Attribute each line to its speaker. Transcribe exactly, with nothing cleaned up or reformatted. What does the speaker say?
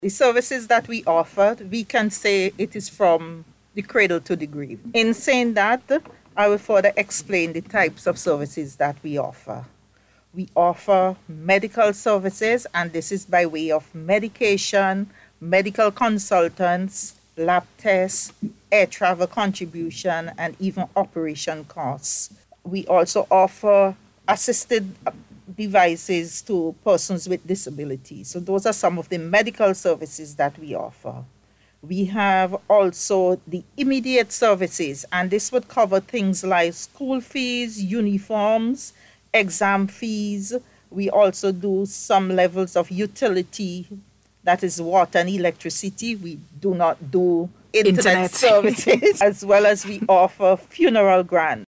Speaker 1: The services that we offer, we can say it is from the cradle to the grave. In saying that, I will further explain the types of services that we offer. We offer medical services, and this is by way of medication, medical consultants, lab tests, air travel contribution, and even operation costs. We also offer assisted devices to persons with disabilities. So those are some of the medical services that we offer. We have also the immediate services, and this would cover things like school fees, uniforms, exam fees. We also do some levels of utility, that is water and electricity. We do not do internet, internet. services, as well as we offer funeral grants.